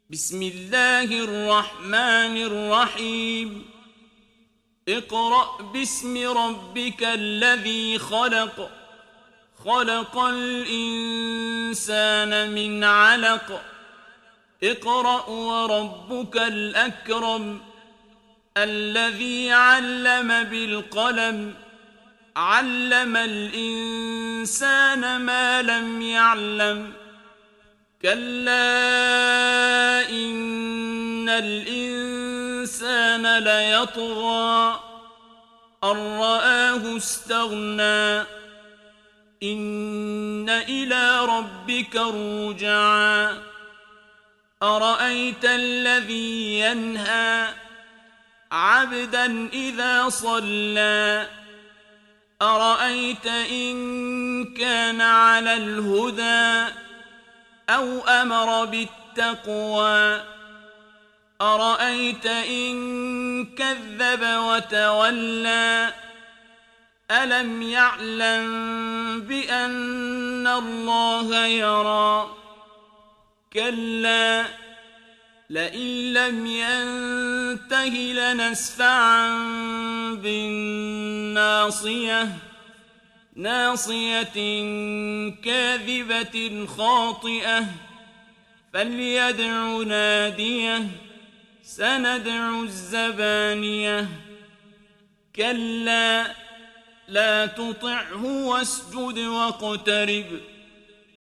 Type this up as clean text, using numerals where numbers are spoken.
بسم الله الرحمن الرحيم اقرأ باسم ربك الذي خلق خلق الإنسان من علق اقرأ وربك الأكرم الذي علم بالقلم علم الإنسان ما لم يعلم كلا إن الإنسان ليطغى أن رآه استغنى إن إلى ربك الرجعى أرأيت الذي ينهى عبدا إذا صلى أرأيت إن كان على الهدى أو أمر بالتقوى أرأيت إن كذب وتولى ألم يعلم بأن الله يرى كلا لئن لم ينته لنسفعا بالناصية ناصية كاذبة خاطئة فليدع ناديه سندع الزبانية كلا لا تطعه واسجد واقترب